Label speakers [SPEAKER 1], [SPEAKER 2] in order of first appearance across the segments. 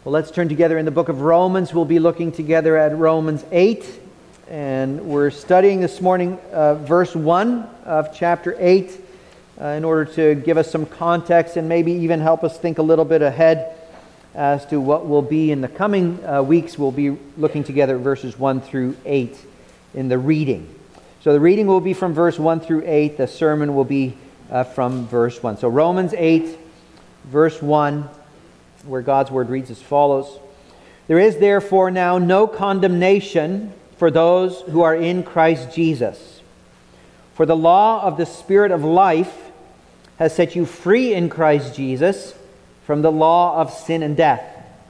[SPEAKER 1] Well, let's turn together in the book of Romans. We'll be looking together at Romans 8, and we're studying this morning verse 1 of chapter 8 in order to give us some context and maybe even help us think a little bit ahead as to what will be in the coming weeks. We'll be looking together at verses 1 through 8 in the reading. So the reading will be from verse 1 through 8. The sermon will be from verse 1. So Romans 8, verse 1, where God's word reads as follows. There is therefore now no condemnation for those who are in Christ Jesus. For the law of the Spirit of life has set you free in Christ Jesus from the law of sin and death.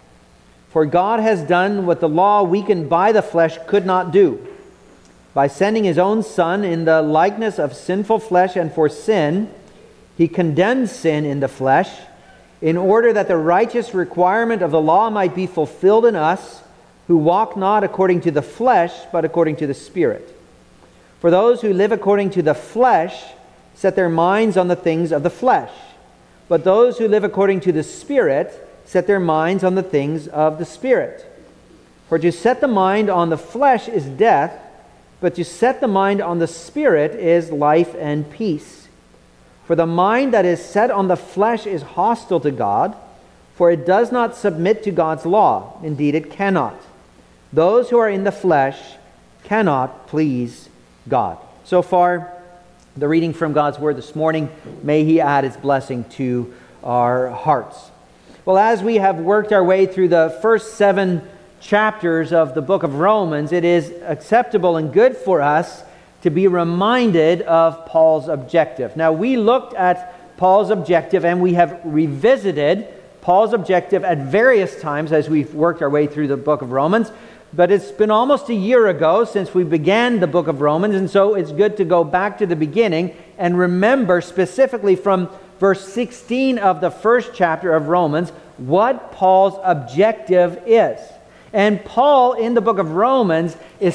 [SPEAKER 1] For God has done what the law weakened by the flesh could not do. By sending His own Son in the likeness of sinful flesh and for sin, He condemned sin in the flesh, in order that the righteous requirement of the law might be fulfilled in us, who walk not according to the flesh, but according to the Spirit. For those who live according to the flesh set their minds on the things of the flesh, but those who live according to the Spirit set their minds on the things of the Spirit. For to set the mind on the flesh is death, but to set the mind on the Spirit is life and peace. For the mind that is set on the flesh is hostile to God, for it does not submit to God's law. Indeed, it cannot. Those who are in the flesh cannot please God. So far, the reading from God's Word this morning. May He add His blessing to our hearts. Well, as we have worked our way through the first 7 chapters of the book of Romans, it is acceptable and good for us to be reminded of Paul's objective. Now, we looked at Paul's objective and we have revisited Paul's objective at various times as we've worked our way through the book of Romans, but it's been almost a year ago since we began the book of Romans, and so it's good to go back to the beginning and remember specifically from verse 16 of the first chapter of Romans what Paul's objective is. And Paul, in the book of Romans, is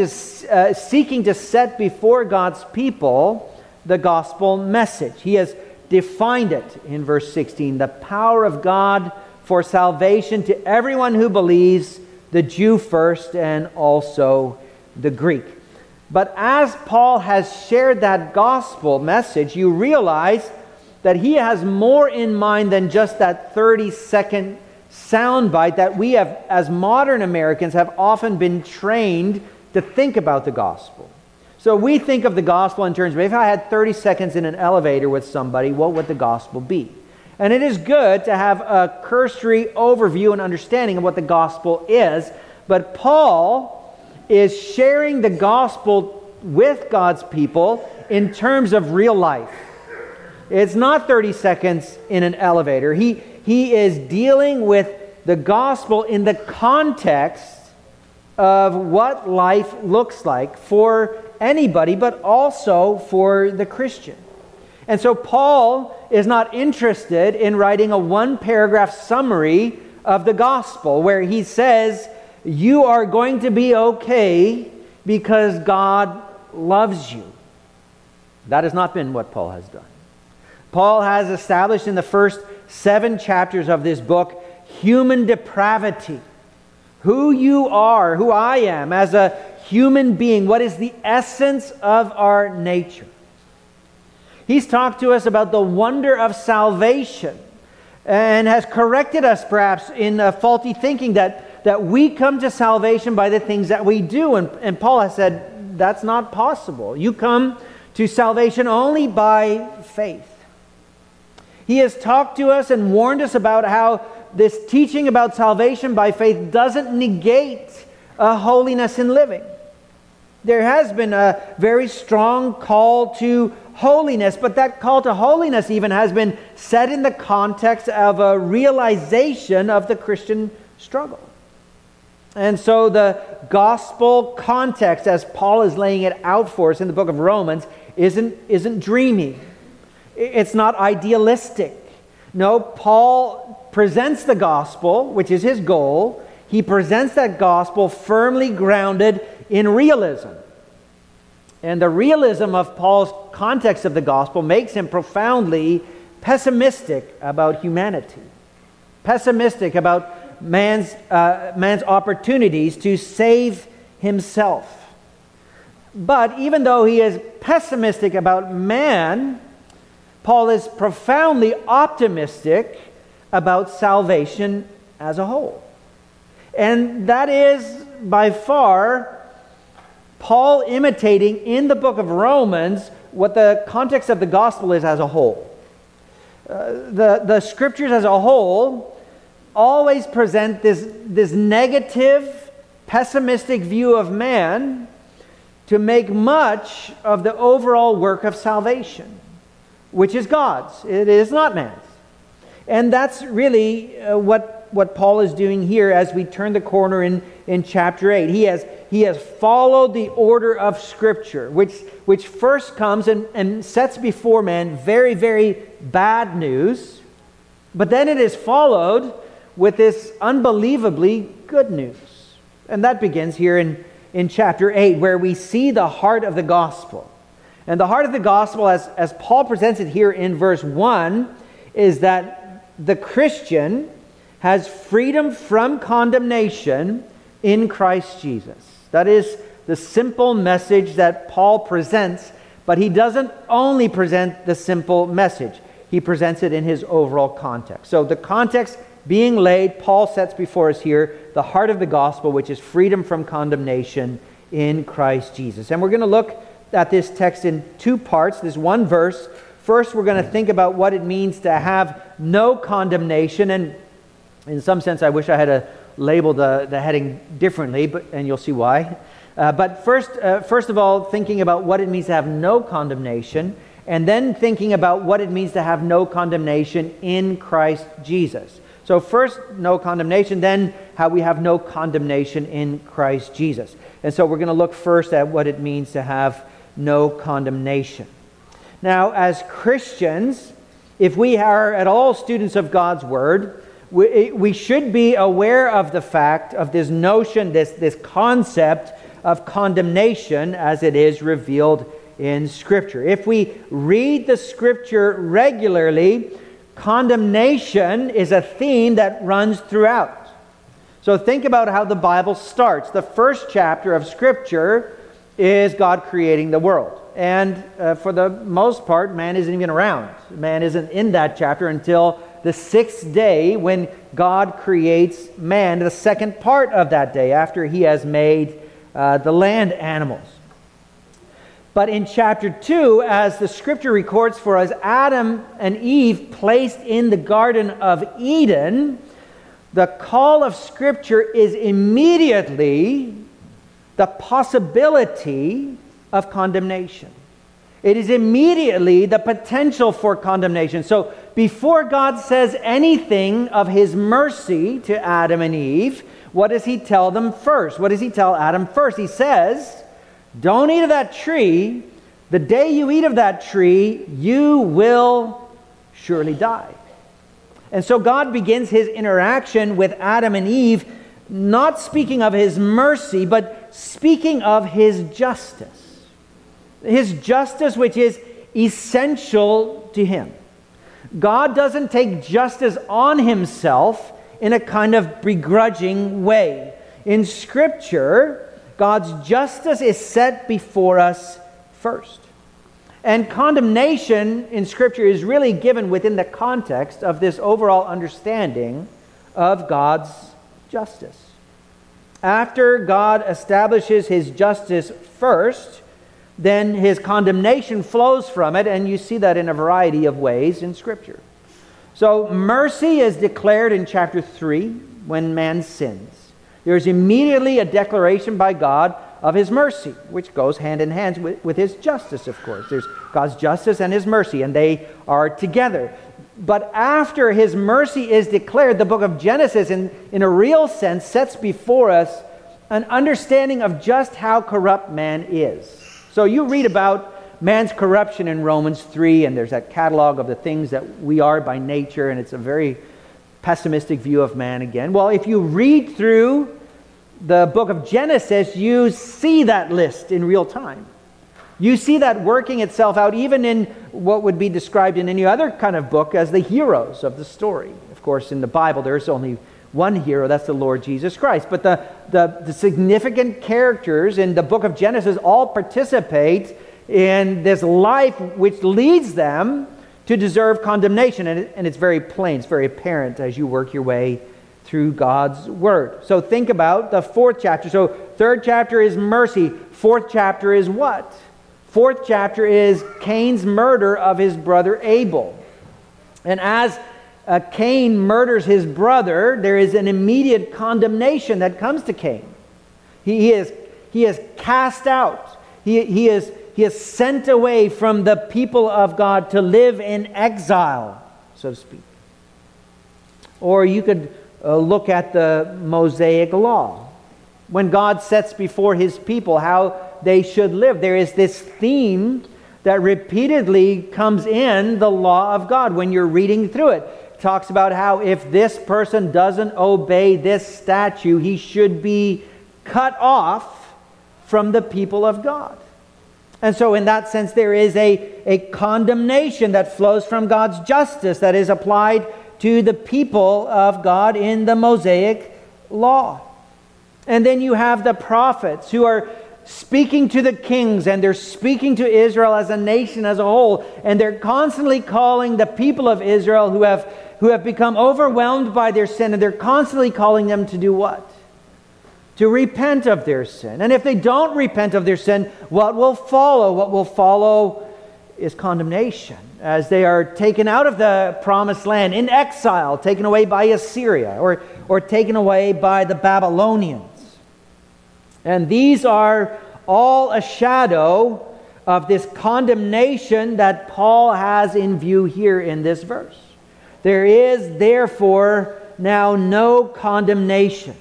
[SPEAKER 1] seeking to set before God's people the gospel message. He has defined it in verse 16, the power of God for salvation to everyone who believes, the Jew first and also the Greek. But as Paul has shared that gospel message, you realize that he has more in mind than just that 30-second soundbite that we have, as modern Americans, have often been trained to think about the gospel. So we think of the gospel in terms of, if I had 30 seconds in an elevator with somebody, what would the gospel be? And it is good to have a cursory overview and understanding of what the gospel is, but Paul is sharing the gospel with God's people in terms of real life. It's not 30 seconds in an elevator. He is dealing with the gospel in the context of what life looks like for anybody, but also for the Christian. And so Paul is not interested in writing a 1-paragraph summary of the gospel where he says, you are going to be okay because God loves you. That has not been what Paul has done. Paul has established in the first 7 chapters of this book human depravity. Who you are, who I am as a human being, what is the essence of our nature. He's talked to us about the wonder of salvation and has corrected us perhaps in faulty thinking that we come to salvation by the things that we do. And Paul has said that's not possible. You come to salvation only by faith. He has talked to us and warned us about how this teaching about salvation by faith doesn't negate holiness in living. There has been a very strong call to holiness, but that call to holiness even has been set in the context of a realization of the Christian struggle. And so the gospel context, as Paul is laying it out for us in the book of Romans, isn't dreamy. It's not idealistic. No, Paul presents the gospel, which is his goal. He presents that gospel firmly grounded in realism. And the realism of Paul's context of the gospel makes him profoundly pessimistic about humanity. Pessimistic about man's opportunities to save himself. But even though he is pessimistic about man, Paul is profoundly optimistic about salvation as a whole. And that is by far Paul imitating in the book of Romans what the context of the gospel is as a whole. The scriptures as a whole always present this negative, pessimistic view of man to make much of the overall work of salvation, which is God's. It is not man's. And that's really what Paul is doing here as we turn the corner in chapter 8. He has followed the order of Scripture, which first comes and sets before man very, very bad news, but then it is followed with this unbelievably good news. And that begins here in chapter 8, where we see the heart of the gospel. And the heart of the gospel, as Paul presents it here in verse 1, is that the Christian has freedom from condemnation in Christ Jesus. That is the simple message that Paul presents, but he doesn't only present the simple message. He presents it in his overall context. So the context being laid, Paul sets before us here the heart of the gospel, which is freedom from condemnation in Christ Jesus. And we're going to look at this text in two parts, this one verse. First, we're going to think about what it means to have no condemnation. And in some sense, I wish I had labeled the heading differently, and you'll see why. But first of all, thinking about what it means to have no condemnation, and then thinking about what it means to have no condemnation in Christ Jesus. So first, no condemnation, then how we have no condemnation in Christ Jesus. And so we're going to look first at what it means to have no condemnation. Now, as Christians, if we are at all students of God's Word, we should be aware of the fact of this notion, this concept of condemnation as it is revealed in Scripture. If we read the Scripture regularly, condemnation is a theme that runs throughout. So think about how the Bible starts. The first chapter of Scripture is God creating the world. And for the most part, man isn't even around. Man isn't in that chapter until the sixth day when God creates man, the second part of that day, after he has made the land animals. But in chapter 2, as the Scripture records for us, Adam and Eve placed in the Garden of Eden, the call of Scripture is immediately the possibility of condemnation. It is immediately the potential for condemnation. So before God says anything of His mercy to Adam and Eve, what does He tell them first? What does He tell Adam first? He says, don't eat of that tree. The day you eat of that tree, you will surely die. And so God begins His interaction with Adam and Eve, not speaking of His mercy, but speaking of His justice. His justice, which is essential to Him. God doesn't take justice on Himself in a kind of begrudging way. In Scripture, God's justice is set before us first. And condemnation in Scripture is really given within the context of this overall understanding of God's justice. After God establishes His justice first, then His condemnation flows from it, and you see that in a variety of ways in Scripture. So mercy is declared in chapter 3 when man sins. There's immediately a declaration by God of His mercy, which goes hand in hand with His justice, of course. There's God's justice and His mercy, and they are together. But after His mercy is declared, the book of Genesis, in a real sense, sets before us an understanding of just how corrupt man is. So you read about man's corruption in Romans 3, and there's that catalog of the things that we are by nature, and it's a very pessimistic view of man again. Well, if you read through the book of Genesis, you see that list in real time. You see that working itself out even in what would be described in any other kind of book as the heroes of the story. Of course, in the Bible, there's only one hero, that's the Lord Jesus Christ. But the significant characters in the book of Genesis all participate in this life which leads them to deserve condemnation. And it's very plain, it's very apparent as you work your way through God's Word. So think about the fourth chapter. So third chapter is mercy. Fourth chapter is what? Fourth chapter is Cain's murder of his brother Abel. And as Cain murders his brother, there is an immediate condemnation that comes to Cain. He is cast out. He is sent away from the people of God to live in exile, so to speak. Or you could look at the Mosaic Law. When God sets before His people how they should live, there is this theme that repeatedly comes in the law of God when you're reading through it. It talks about how if this person doesn't obey this statute, he should be cut off from the people of God. And so in that sense, there is a condemnation that flows from God's justice that is applied to the people of God in the Mosaic Law. And then you have the prophets who are speaking to the kings, and they're speaking to Israel as a nation as a whole, and they're constantly calling the people of Israel who have become overwhelmed by their sin, and they're constantly calling them to do what? To repent of their sin. And if they don't repent of their sin, what will follow? What will follow is condemnation, as they are taken out of the promised land in exile, taken away by Assyria, or taken away by the Babylonians. And these are all a shadow of this condemnation that Paul has in view here in this verse. There is therefore now no condemnation.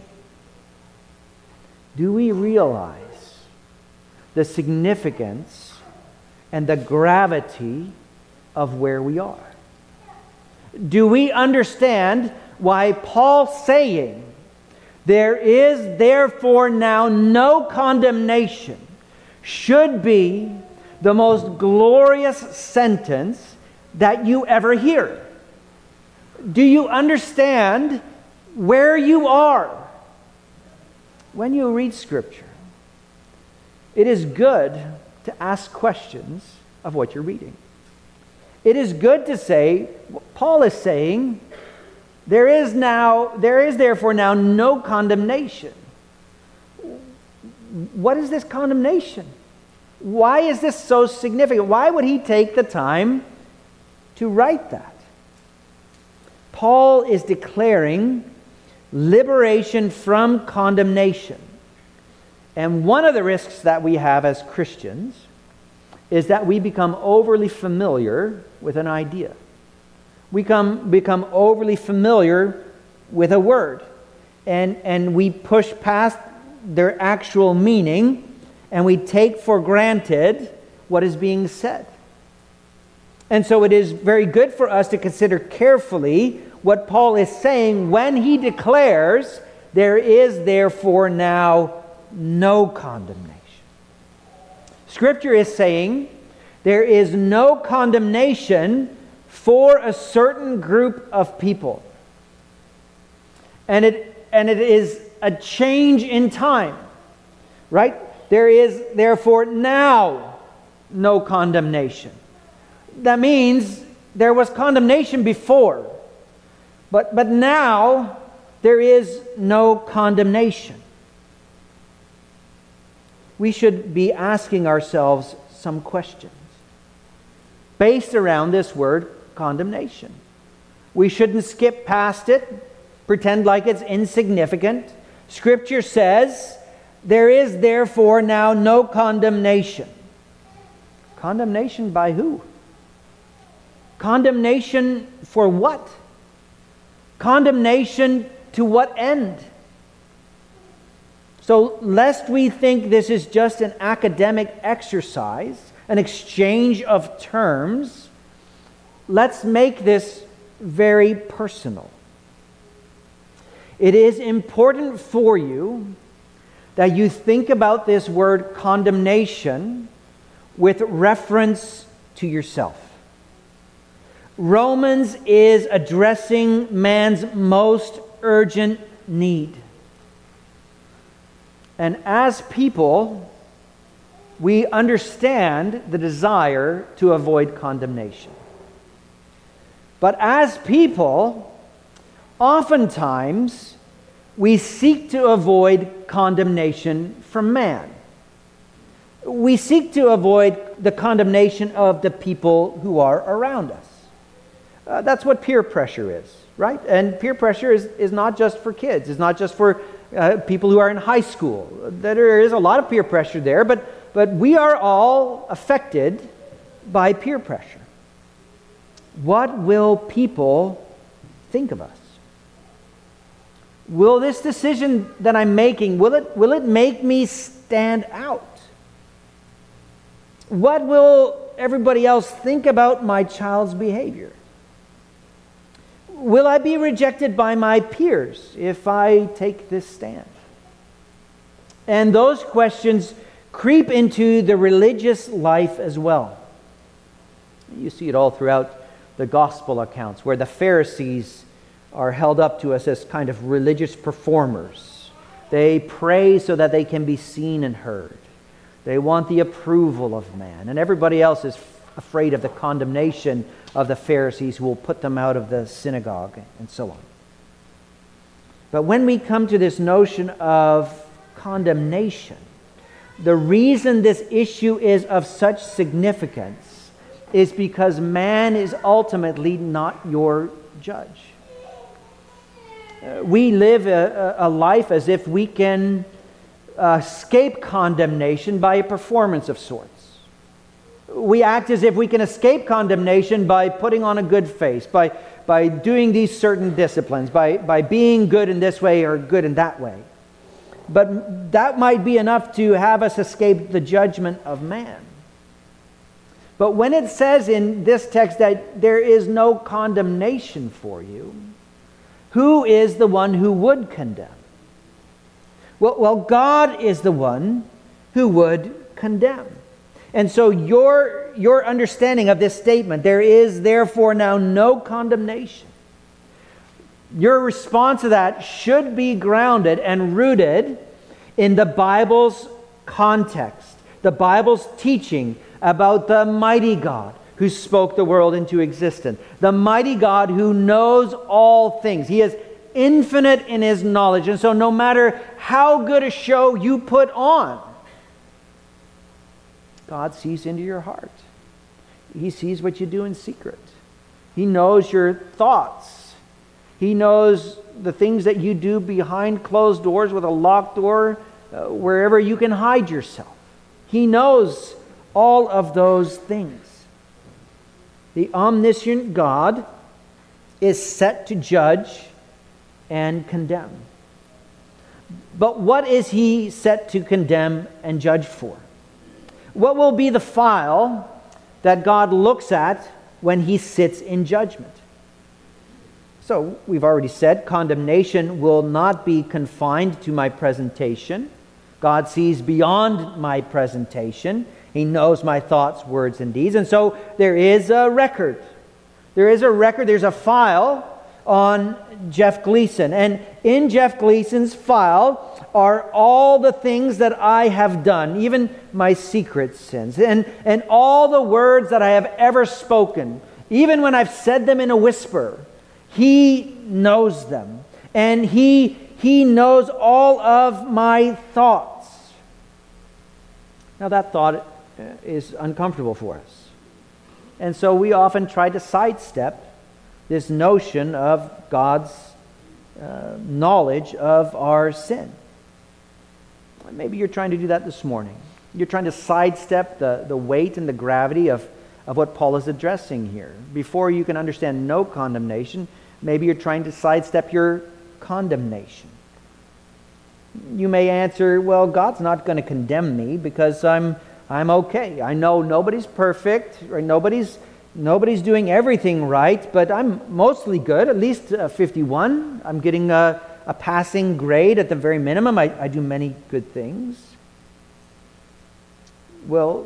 [SPEAKER 1] Do we realize the significance and the gravity of where we are? Do we understand why Paul's saying, there is therefore now no condemnation, should be the most glorious sentence that you ever hear? Do you understand where you are when you read Scripture? It is good to ask questions of what you're reading. It is good to say, Paul is saying, there is therefore now no condemnation. What is this condemnation? Why is this so significant? Why would he take the time to write that? Paul is declaring liberation from condemnation. And one of the risks that we have as Christians is that we become overly familiar with an idea. We become overly familiar with a word. And we push past their actual meaning, and we take for granted what is being said. And so it is very good for us to consider carefully what Paul is saying when he declares, there is therefore now no condemnation. Scripture is saying there is no condemnation for a certain group of people. And it is a change in time. Right? There is therefore now no condemnation. That means there was condemnation before. But now there is no condemnation. We should be asking ourselves some questions based around this word condemnation. We shouldn't skip past it, pretend like it's insignificant. Scripture says, there is therefore now no condemnation. Condemnation by who? Condemnation for what? Condemnation to what end? So, lest we think this is just an academic exercise, an exchange of terms, let's make this very personal. It is important for you that you think about this word condemnation with reference to yourself. Romans is addressing man's most urgent need. And as people, we understand the desire to avoid condemnation. But as people, oftentimes we seek to avoid condemnation from man. We seek to avoid the condemnation of the people who are around us. That's what peer pressure is, right? And peer pressure is not just for kids. It's not just for people who are in high school. There is a lot of peer pressure there, but we are all affected by peer pressure. What will people think of us? Will this decision that I'm making, will it make me stand out? What will everybody else think about my child's behavior? Will I be rejected by my peers if I take this stand? And those questions creep into the religious life as well. You see it all throughout the gospel accounts, where the Pharisees are held up to us as kind of religious performers. They pray so that they can be seen and heard. They want the approval of man. And everybody else is afraid of the condemnation of the Pharisees, who will put them out of the synagogue and so on. But when we come to this notion of condemnation, the reason this issue is of such significance is because man is ultimately not your judge. We live a life as if we can escape condemnation by a performance of sorts. We act as if we can escape condemnation by putting on a good face, by doing these certain disciplines, by being good in this way or good in that way. But that might be enough to have us escape the judgment of man. But when it says in this text that there is no condemnation for you, who is the one who would condemn? Well, God is the one who would condemn. And so your understanding of this statement, there is therefore now no condemnation, your response to that should be grounded and rooted in the Bible's context, the Bible's teaching about the mighty God who spoke the world into existence, the mighty God who knows all things. He is infinite in His knowledge. And so no matter how good a show you put on, God sees into your heart. He sees what you do in secret. He knows your thoughts. He knows the things that you do behind closed doors with a locked door, wherever you can hide yourself. He knows all of those things. The omniscient God is set to judge and condemn. But what is He set to condemn and judge for? What will be the file that God looks at when He sits in judgment? So, we've already said, condemnation will not be confined to my presentation. God sees beyond my presentation. He knows my thoughts, words, and deeds. And so there is a record. There's a file on Jeff Gleason. And in Jeff Gleason's file are all the things that I have done, even my secret sins, and all the words that I have ever spoken, even when I've said them in a whisper. He knows them. And He knows all of my thoughts. Now that thought is uncomfortable for us. And so we often try to sidestep this notion of God's knowledge of our sin. Maybe you're trying to do that this morning. You're trying to sidestep the weight and the gravity of what Paul is addressing here. Before you can understand no condemnation, maybe you're trying to sidestep your condemnation. You may answer, well, God's not going to condemn me because I'm okay. I know nobody's perfect, right? Nobody's doing everything right, but I'm mostly good, at least 51. I'm getting a passing grade at the very minimum. I do many good things. Well,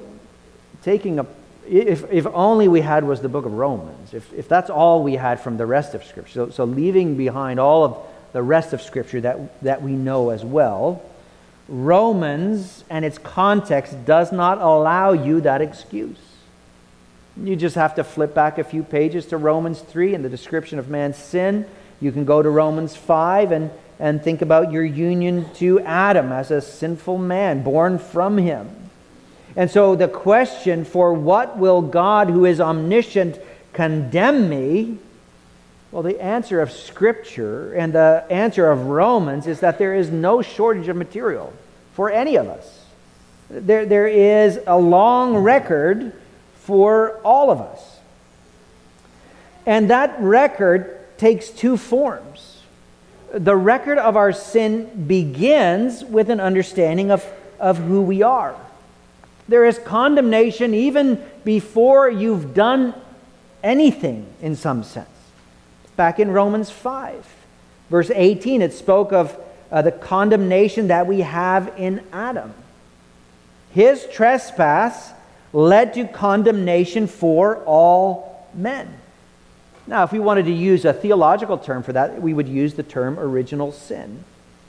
[SPEAKER 1] if only we had was the book of Romans, if that's all we had from the rest of Scripture, so leaving behind all the rest of Scripture that we know as well, Romans and its context does not allow you that excuse. You just have to flip back a few pages to Romans 3 and the description of man's sin. You can go to Romans 5 and think about your union to Adam as a sinful man born from him. And so the question, for what will God who is omniscient condemn me? Well, the answer of Scripture and the answer of Romans is that there is no shortage of material for any of us. There is a long record for all of us. And that record takes two forms. The record of our sin begins with an understanding of who we are. There is condemnation even before you've done anything in some sense. Back in Romans 5, verse 18, it spoke of the condemnation that we have in Adam. His trespass led to condemnation for all men. Now, if we wanted to use a theological term for that, we would use the term original sin.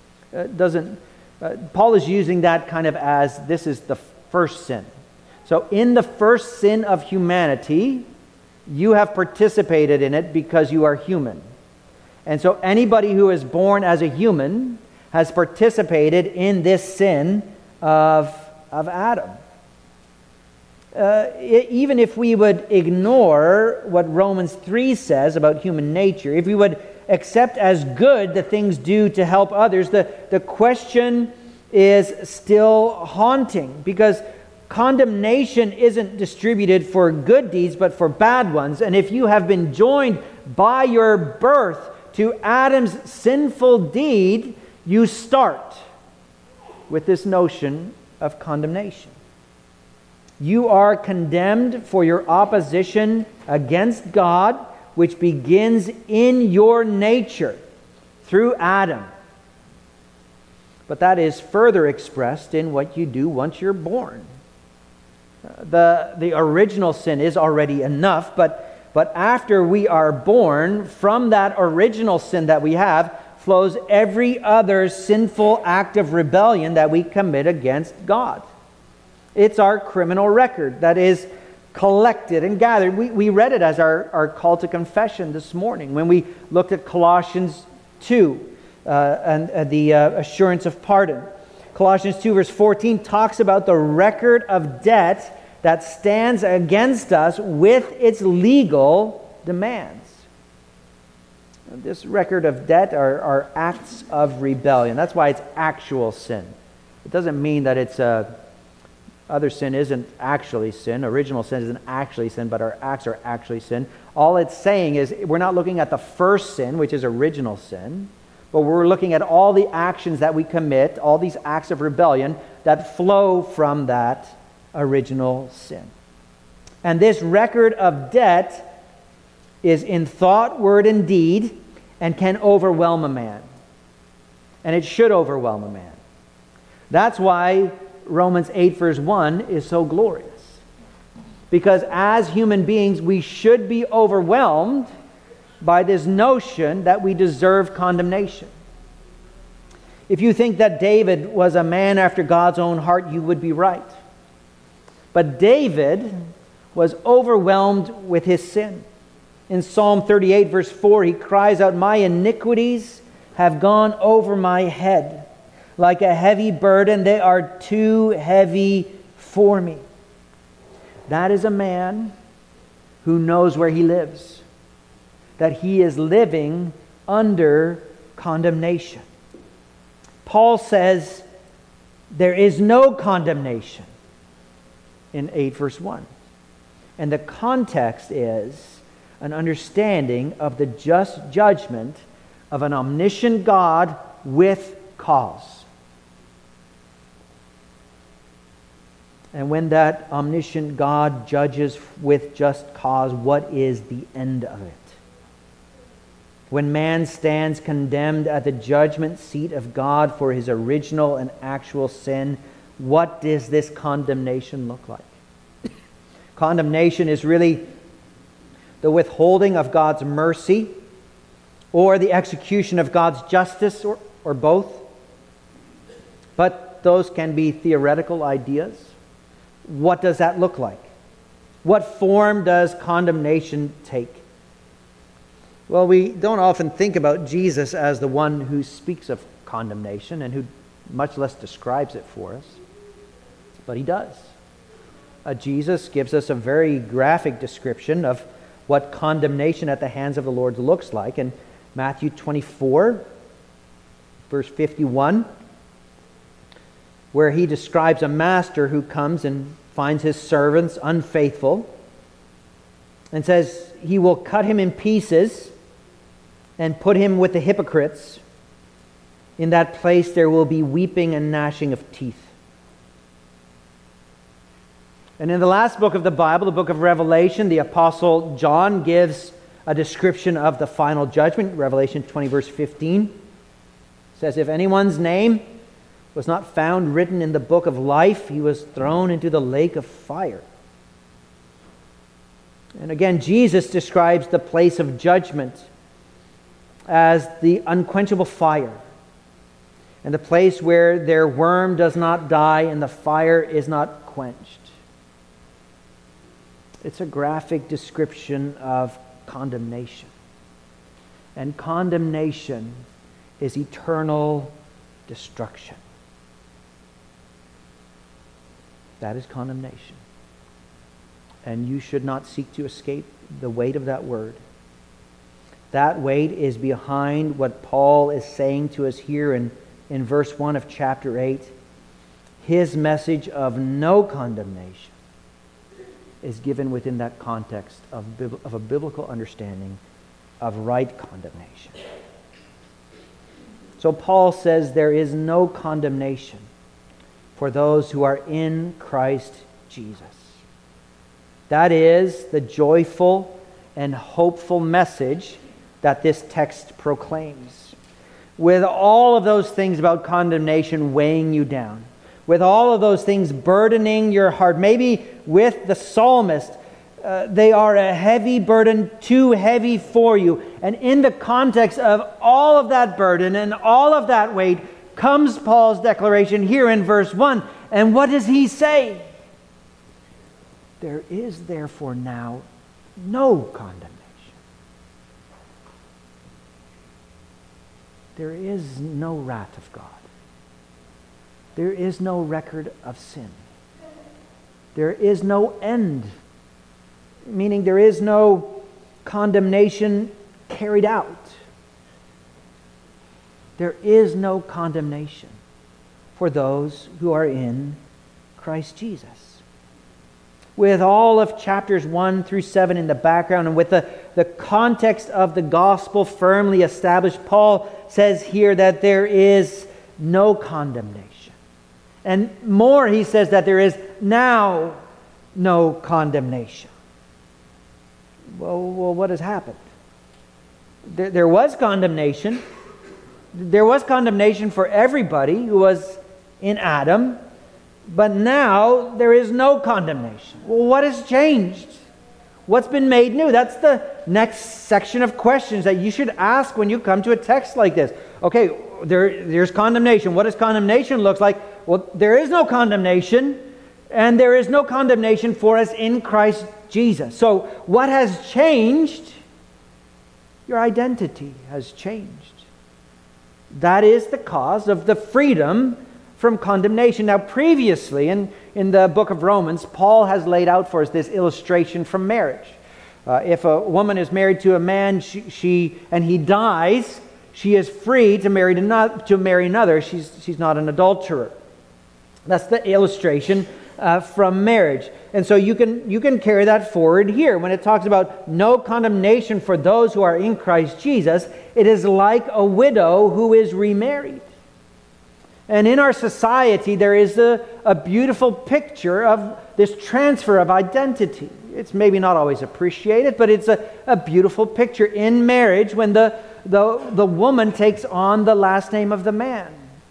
[SPEAKER 1] Paul is using that kind of as this is the first sin. So in the first sin of humanity, you have participated in it because you are human. And so anybody who is born as a human has participated in this sin of Adam. Even if we would ignore what Romans 3 says about human nature, if we would accept as good the things due to help others, the question is still haunting, because condemnation isn't distributed for good deeds but for bad ones. And if you have been joined by your birth to Adam's sinful deed, you start with this notion of condemnation. You are condemned for your opposition against God, which begins in your nature through Adam. But that is further expressed in what you do once you're born. The original sin is already enough, but after we are born, from that original sin that we have flows every other sinful act of rebellion that we commit against God. It's our criminal record that is collected and gathered. We read it as our call to confession this morning when we looked at Colossians 2 and the assurance of pardon. Colossians 2 verse 14 talks about the record of debt that stands against us with its legal demands. This record of debt are acts of rebellion. That's why it's actual sin. It doesn't mean that it's other sin isn't actually sin. Original sin isn't actually sin, but our acts are actually sin. All it's saying is we're not looking at the first sin, which is original sin, but we're looking at all the actions that we commit, all these acts of rebellion that flow from that original sin. And this record of debt is in thought, word, and deed, and can overwhelm a man. And it should overwhelm a man. That's why Romans 8 verse 1 is so glorious. Because as human beings, we should be overwhelmed by this notion that we deserve condemnation. If you think that David was a man after God's own heart, you would be right. But David was overwhelmed with his sin. In Psalm 38 verse 4, he cries out, "My iniquities have gone over my head. Like a heavy burden, they are too heavy for me." That is a man who knows where he lives, that he is living under condemnation. Paul says there is no condemnation in 8 verse 1. And the context is an understanding of the just judgment of an omniscient God with cause. And when that omniscient God judges with just cause, what is the end of it? When man stands condemned at the judgment seat of God for his original and actual sin, what does this condemnation look like? Condemnation is really the withholding of God's mercy or the execution of God's justice, or both. But those can be theoretical ideas. What does that look like? What form does condemnation take? Well, we don't often think about Jesus as the one who speaks of condemnation and who much less describes it for us. But he does. Jesus gives us a very graphic description of what condemnation at the hands of the Lord looks like. In Matthew 24, verse 51, where he describes a master who comes and finds his servants unfaithful and says he will cut him in pieces and put him with the hypocrites. In that place there will be weeping and gnashing of teeth. And in the last book of the Bible, the book of Revelation, the Apostle John gives a description of the final judgment. Revelation 20, verse 15 says, if anyone's name was not found written in the book of life, he was thrown into the lake of fire. And again, Jesus describes the place of judgment as the unquenchable fire, and the place where their worm does not die and the fire is not quenched. It's a graphic description of condemnation. And condemnation is eternal destruction. That is condemnation. And you should not seek to escape the weight of that word. That weight is behind what Paul is saying to us here in verse 1 of chapter 8. His message of no condemnation is given within that context of a biblical understanding of right condemnation. So Paul says there is no condemnation for those who are in Christ Jesus. That is the joyful and hopeful message that this text proclaims. With all of those things about condemnation weighing you down, with all of those things burdening your heart, maybe with the psalmist, they are a heavy burden, too heavy for you. And in the context of all of that burden and all of that weight comes Paul's declaration here in verse 1. And what does he say? There is therefore now no condemnation. There is no wrath of God. There is no record of sin. There is no end, meaning there is no condemnation carried out. There is no condemnation for those who are in Christ Jesus. With all of chapters 1 through 7 in the background and with the context of the gospel firmly established, Paul says here that there is no condemnation. And more, he says that there is now no condemnation. Well, what has happened? There was condemnation. There was condemnation for everybody who was in Adam. But now there is no condemnation. Well, what has changed? What's been made new? That's the next section of questions that you should ask when you come to a text like this. Okay, there's condemnation. What does condemnation look like? Well, there is no condemnation, and there is no condemnation for us in Christ Jesus. So what has changed? Your identity has changed. That is the cause of the freedom from condemnation. Now, previously in the book of Romans, Paul has laid out for us this illustration from marriage. If a woman is married to a man and he dies, she is free to marry another. She's not an adulterer. That's the illustration from marriage. And so you can carry that forward here. When it talks about no condemnation for those who are in Christ Jesus, it is like a widow who is remarried. And in our society, there is a beautiful picture of this transfer of identity. It's maybe not always appreciated, but it's a beautiful picture in marriage when the woman takes on the last name of the man.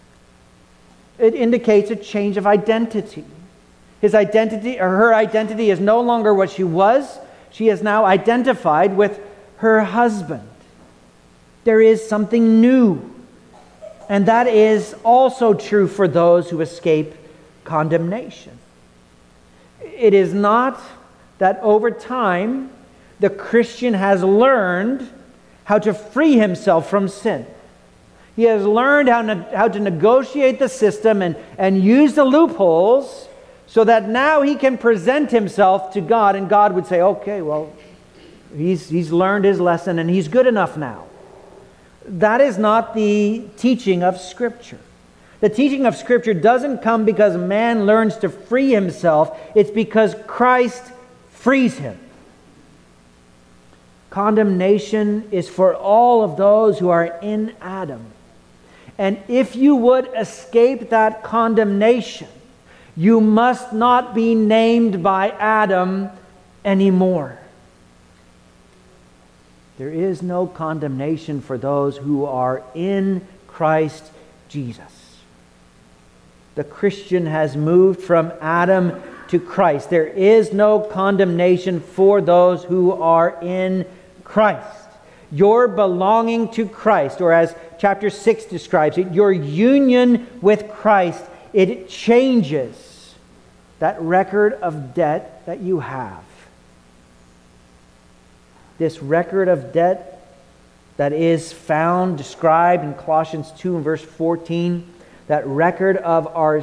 [SPEAKER 1] It indicates a change of identity. His identity, or her identity, is no longer what she was. She is now identified with her husband. there is something new. And that is also true for those who escape condemnation. It is not that over time the Christian has learned how to free himself from sin. He has learned how to negotiate the system and use the loopholes so that now he can present himself to God, and God would say, okay, well, he's learned his lesson and he's good enough now. That is not the teaching of Scripture. The teaching of Scripture doesn't come because man learns to free himself. It's because Christ frees him. Condemnation is for all of those who are in Adam. And if you would escape that condemnation, you must not be named by Adam anymore. There is no condemnation for those who are in Christ Jesus. The Christian has moved from Adam to Christ. There is no condemnation for those who are in Christ. Your belonging to Christ, or as chapter 6 describes it, your union with Christ, it changes that record of debt that you have. This record of debt that is found, described in Colossians 2 and verse 14, that record of our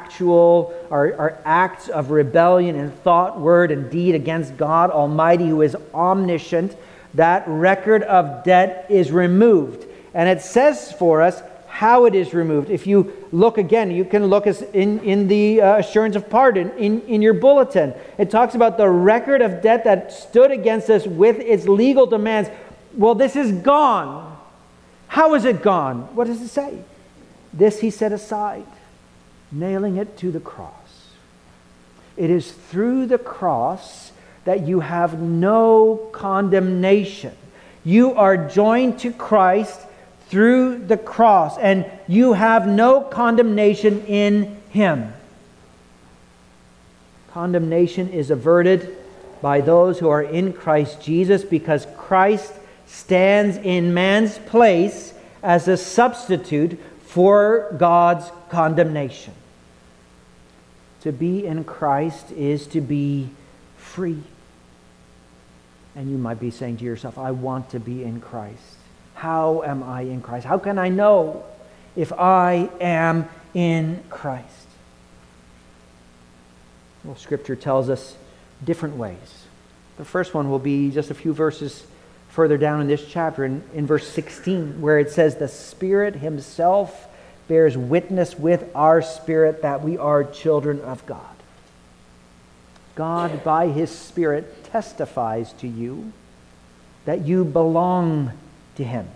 [SPEAKER 1] acts of rebellion in thought, word, and deed against God Almighty, who is omniscient, that record of debt is removed. And it says for us how it is removed. If you look again, you can look in the assurance of pardon in your bulletin. It talks about the record of debt that stood against us with its legal demands. Well, this is gone. How is it gone? What does it say? This he set aside, nailing it to the cross. It is through the cross that you have no condemnation. You are joined to Christ through the cross, and you have no condemnation in Him. Condemnation is averted by those who are in Christ Jesus because Christ stands in man's place as a substitute for God's condemnation. To be in Christ is to be free. And you might be saying to yourself, I want to be in Christ. How am I in Christ? How can I know if I am in Christ? Well, Scripture tells us different ways. The first one will be just a few verses further down in this chapter, in verse 16, where it says, the Spirit Himself bears witness with our spirit that we are children of God. God, by His Spirit, testifies to you that you belong to Him.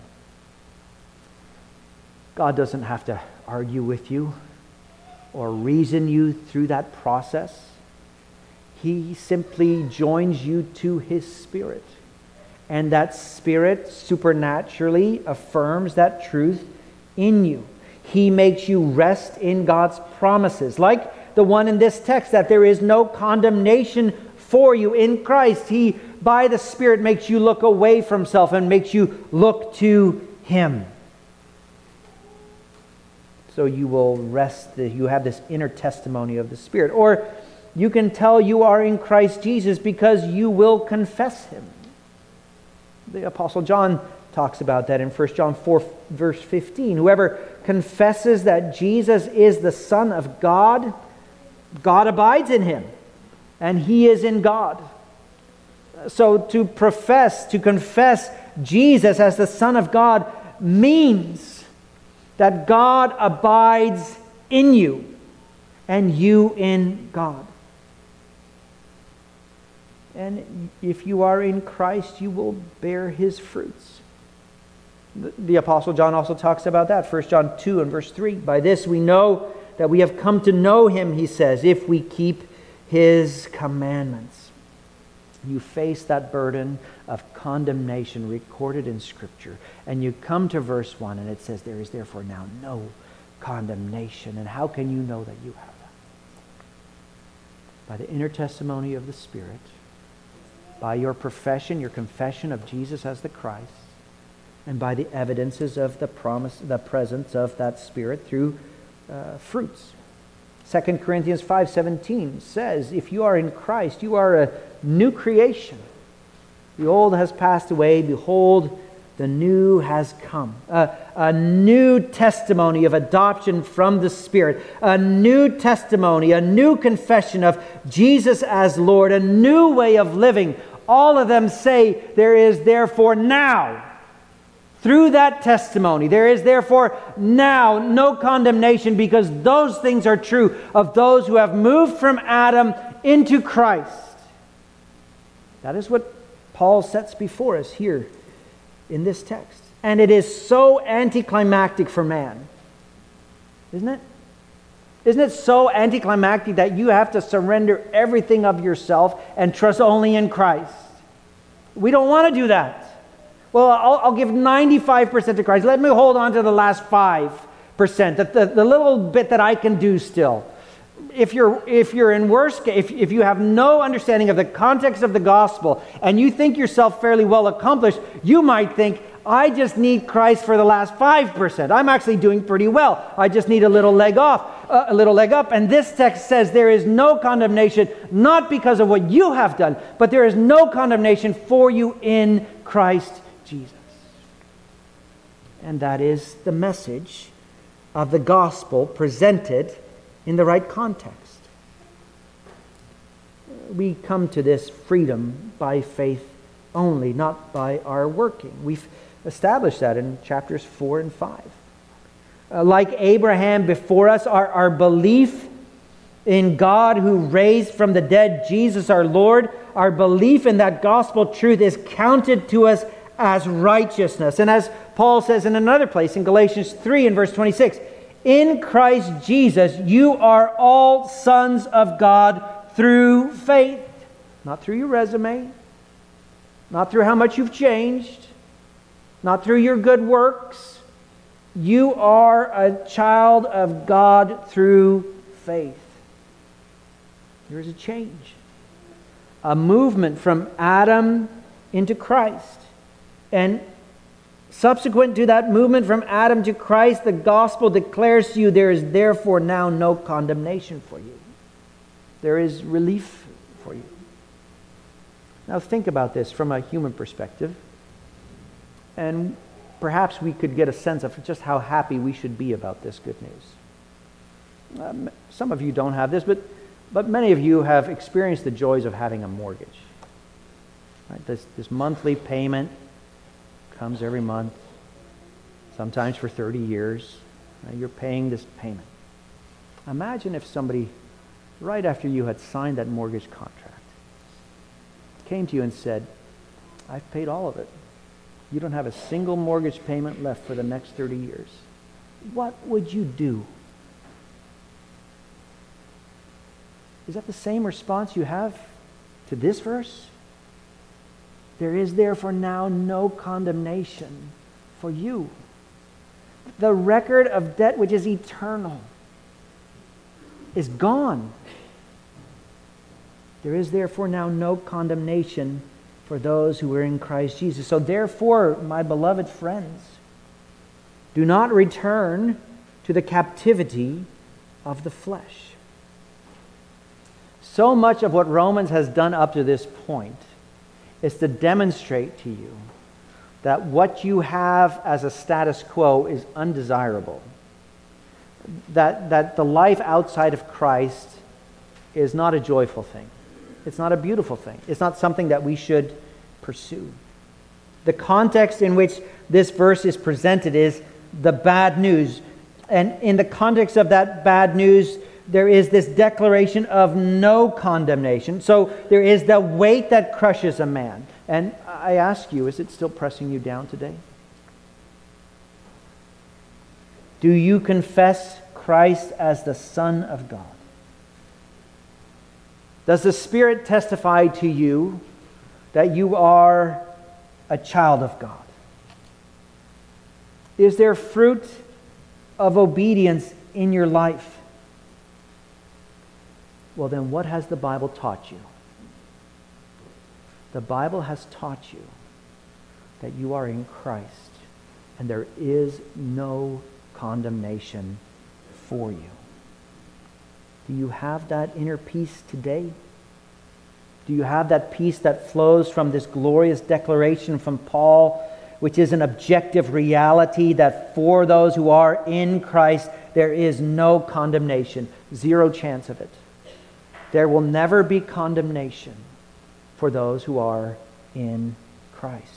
[SPEAKER 1] God doesn't have to argue with you or reason you through that process. He simply joins you to His Spirit. And that Spirit supernaturally affirms that truth in you. He makes you rest in God's promises. Like the one in this text, that there is no condemnation for you in Christ. He, by the Spirit, makes you look away from self and makes you look to Him. So you will rest, you have this inner testimony of the Spirit. Or you can tell you are in Christ Jesus because you will confess Him. The Apostle John talks about that in 1 John 4, verse 15. Whoever confesses that Jesus is the Son of God, God abides in him, and he is in God. So to confess Jesus as the Son of God means that God abides in you and you in God. And if you are in Christ, you will bear His fruits. The Apostle John also talks about that. 1 John 2 and verse 3. By this we know that we have come to know Him, he says, if we keep His commandments. You face that burden of condemnation recorded in Scripture. And you come to verse 1 and it says, there is therefore now no condemnation. And how can you know that you have that? By the inner testimony of the Spirit, by your profession, your confession of Jesus as the Christ, and by the evidences of the promise, the presence of that Spirit through fruits. 2 Corinthians 5:17 says, if you are in Christ, you are a new creation. The old has passed away. Behold, the new has come. A new testimony of adoption from the Spirit. A new testimony, a new confession of Jesus as Lord. A new way of living. All of them say there is therefore now, through that testimony, there is therefore now no condemnation, because those things are true of those who have moved from Adam into Christ. That is what Paul sets before us here in this text. And it is so anticlimactic for man, isn't it? Isn't it so anticlimactic that you have to surrender everything of yourself and trust only in Christ? We don't want to do that. Well, I'll give 95% to Christ. Let me hold on to the last 5%, the little bit that I can do still. If you're in worst case, if you have no understanding of the context of the gospel and you think yourself fairly well accomplished, you might think, I just need Christ for the last 5%. I'm actually doing pretty well. I just need a little leg up. And this text says there is no condemnation, not because of what you have done, but there is no condemnation for you in Christ Jesus. And that is the message of the gospel presented in the right context. We come to this freedom by faith only, not by our working. We've established that in chapters 4 and 5. Like Abraham before us, our belief in God who raised from the dead Jesus our Lord, our belief in that gospel truth is counted to us as righteousness. And as Paul says in another place, in Galatians 3 and verse 26, in Christ Jesus you are all sons of God through faith. Not through your resume, not through how much you've changed, not through your good works. You are a child of God through faith. There is a change, a movement from Adam into Christ. And subsequent to that movement from Adam to Christ, the gospel declares to you there is therefore now no condemnation for you. There is relief for you. Now think about this from a human perspective, and perhaps we could get a sense of just how happy we should be about this good news. Some of you don't have this, but many of you have experienced the joys of having a mortgage. Right? This monthly payment comes every month, sometimes for 30 years. Right? You're paying this payment. Imagine if somebody, right after you had signed that mortgage contract, came to you and said, I've paid all of it. You don't have a single mortgage payment left for the next 30 years. What would you do? Is that the same response you have to this verse? There is therefore now no condemnation for you. The record of debt which is eternal is gone. There is therefore now no condemnation for those who are in Christ Jesus. So therefore, my beloved friends, do not return to the captivity of the flesh. So much of what Romans has done up to this point is to demonstrate to you that what you have as a status quo is undesirable. That the life outside of Christ is not a joyful thing. It's not a beautiful thing. It's not something that we should pursue. The context in which this verse is presented is the bad news. And in the context of that bad news, there is this declaration of no condemnation. So there is the weight that crushes a man. And I ask you, is it still pressing you down today? Do you confess Christ as the Son of God? Does the Spirit testify to you that you are a child of God? Is there fruit of obedience in your life? Well, then what has the Bible taught you? The Bible has taught you that you are in Christ and there is no condemnation for you. Do you have that inner peace today? Do you have that peace that flows from this glorious declaration from Paul, which is an objective reality that for those who are in Christ, there is no condemnation, zero chance of it. There will never be condemnation for those who are in Christ.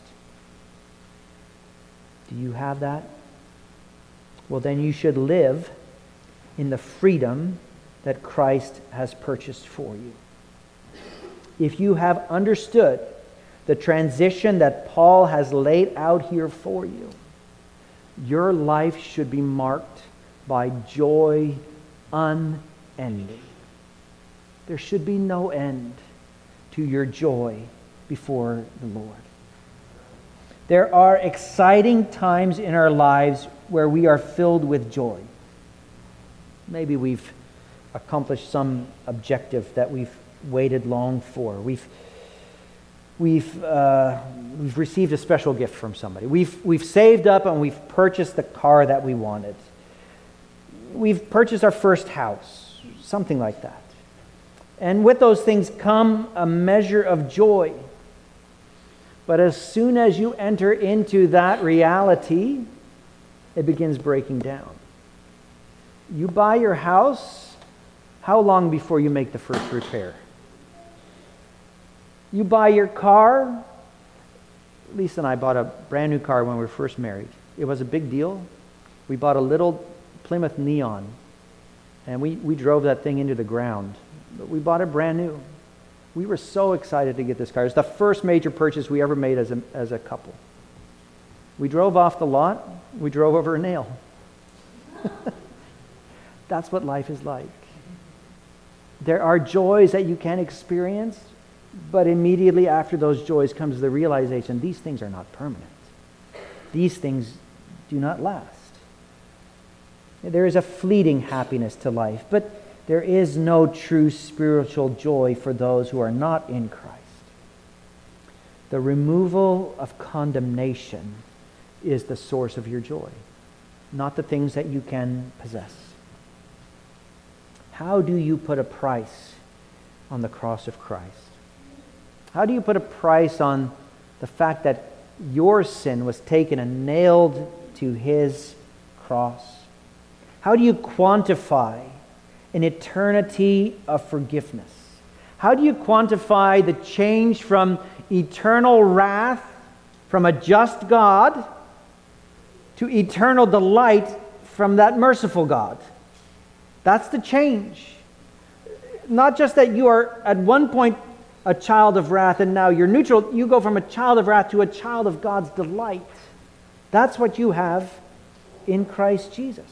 [SPEAKER 1] Do you have that? Well, then you should live in the freedom that Christ has purchased for you. If you have understood the transition that Paul has laid out here for you, your life should be marked by joy unending. There should be no end to your joy before the Lord. There are exciting times in our lives where we are filled with joy. Maybe we've accomplished some objective that we've waited long for. We've received a special gift from somebody. We've saved up and we've purchased the car that we wanted. We've purchased our first house, something like that. And with those things come a measure of joy. But as soon as you enter into that reality, it begins breaking down. You buy your house, how long before you make the first repair? You buy your car. Lisa and I bought a brand new car when we were first married. It was a big deal. We bought a little Plymouth Neon, and we drove that thing into the ground. But we bought it brand new. We were so excited to get this car. It was the first major purchase we ever made as a couple. We drove off the lot. We drove over a nail. That's what life is like. There are joys that you can experience, but immediately after those joys comes the realization these things are not permanent. These things do not last. There is a fleeting happiness to life, but there is no true spiritual joy for those who are not in Christ. The removal of condemnation is the source of your joy, not the things that you can possess. How do you put a price on the cross of Christ? How do you put a price on the fact that your sin was taken and nailed to His cross? How do you quantify an eternity of forgiveness? How do you quantify the change from eternal wrath from a just God to eternal delight from that merciful God? That's the change. Not just that you are at one point a child of wrath and now you're neutral. You go from a child of wrath to a child of God's delight. That's what you have in Christ Jesus.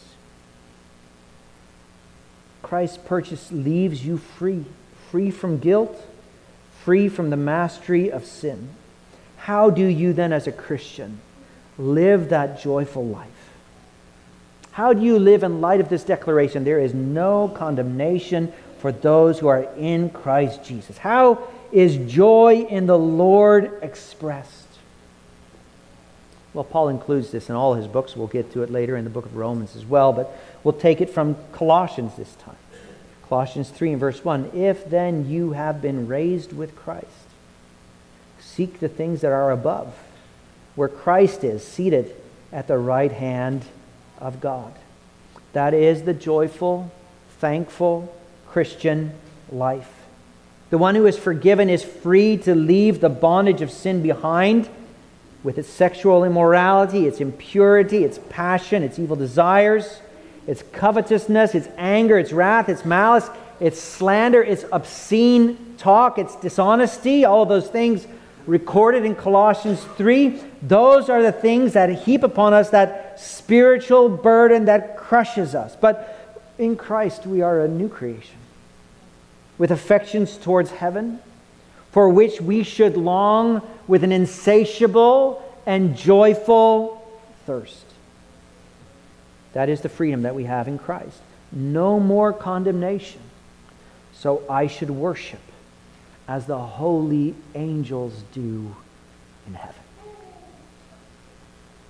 [SPEAKER 1] Christ's purchase leaves you free, free from guilt, free from the mastery of sin. How do you then as a Christian live that joyful life? How do you live in light of this declaration? There is no condemnation for those who are in Christ Jesus. How is joy in the Lord expressed? Well, Paul includes this in all his books. We'll get to it later in the book of Romans as well, but we'll take it from Colossians this time. Colossians 3 and verse 1. If then you have been raised with Christ, seek the things that are above, where Christ is seated at the right hand of God. That is the joyful, thankful Christian life. The one who is forgiven is free to leave the bondage of sin behind with its sexual immorality, its impurity, its passion, its evil desires, its covetousness, its anger, its wrath, its malice, its slander, its obscene talk, its dishonesty, all of those things recorded in Colossians 3. Those are the things that heap upon us that spiritual burden that crushes us. But in Christ we are a new creation with affections towards heaven, for which we should long with an insatiable and joyful thirst. That is the freedom that we have in Christ. No more condemnation. So I should worship as the holy angels do in heaven.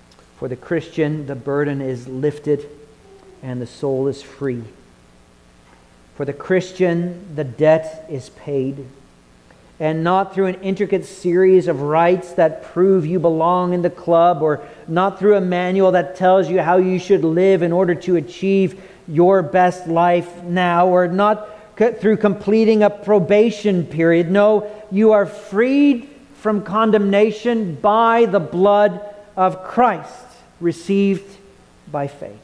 [SPEAKER 1] For the Christian, the burden is lifted and the soul is free. For the Christian, the debt is paid, and not through an intricate series of rites that prove you belong in the club, or not through a manual that tells you how you should live in order to achieve your best life now, or not through completing a probation period. No, you are freed from condemnation by the blood of Christ, received by faith.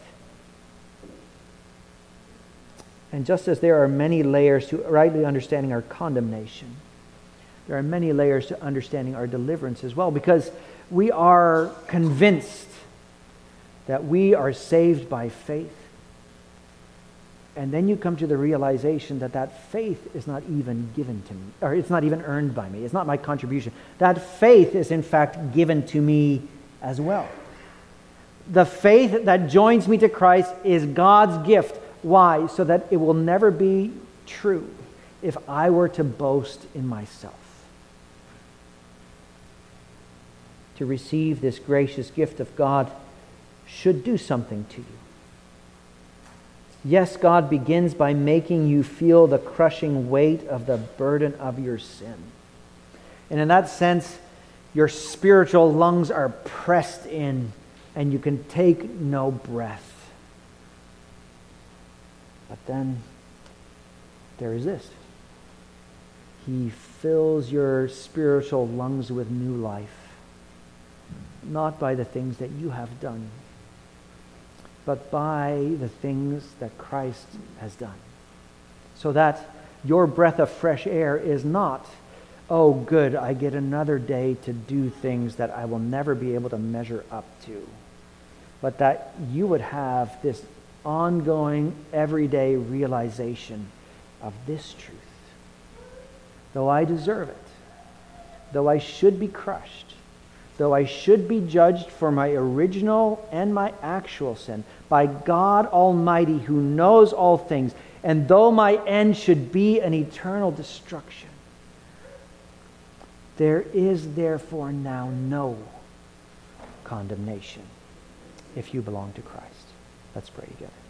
[SPEAKER 1] And just as there are many layers to rightly understanding our condemnation, there are many layers to understanding our deliverance as well, because we are convinced that we are saved by faith. And then you come to the realization that that faith is not even given to me, or it's not even earned by me. It's not my contribution. That faith is in fact given to me as well. The faith that joins me to Christ is God's gift. Why? So that it will never be true if I were to boast in myself. To receive this gracious gift of God should do something to you. Yes, God begins by making you feel the crushing weight of the burden of your sin. And in that sense, your spiritual lungs are pressed in and you can take no breath. But then there is this. He fills your spiritual lungs with new life, not by the things that you have done, but by the things that Christ has done. So that your breath of fresh air is not, oh good, I get another day to do things that I will never be able to measure up to. But that you would have this ongoing, everyday realization of this truth. Though I deserve it, though I should be crushed, though I should be judged for my original and my actual sin by God Almighty who knows all things, and though my end should be an eternal destruction, there is therefore now no condemnation if you belong to Christ. Let's pray together.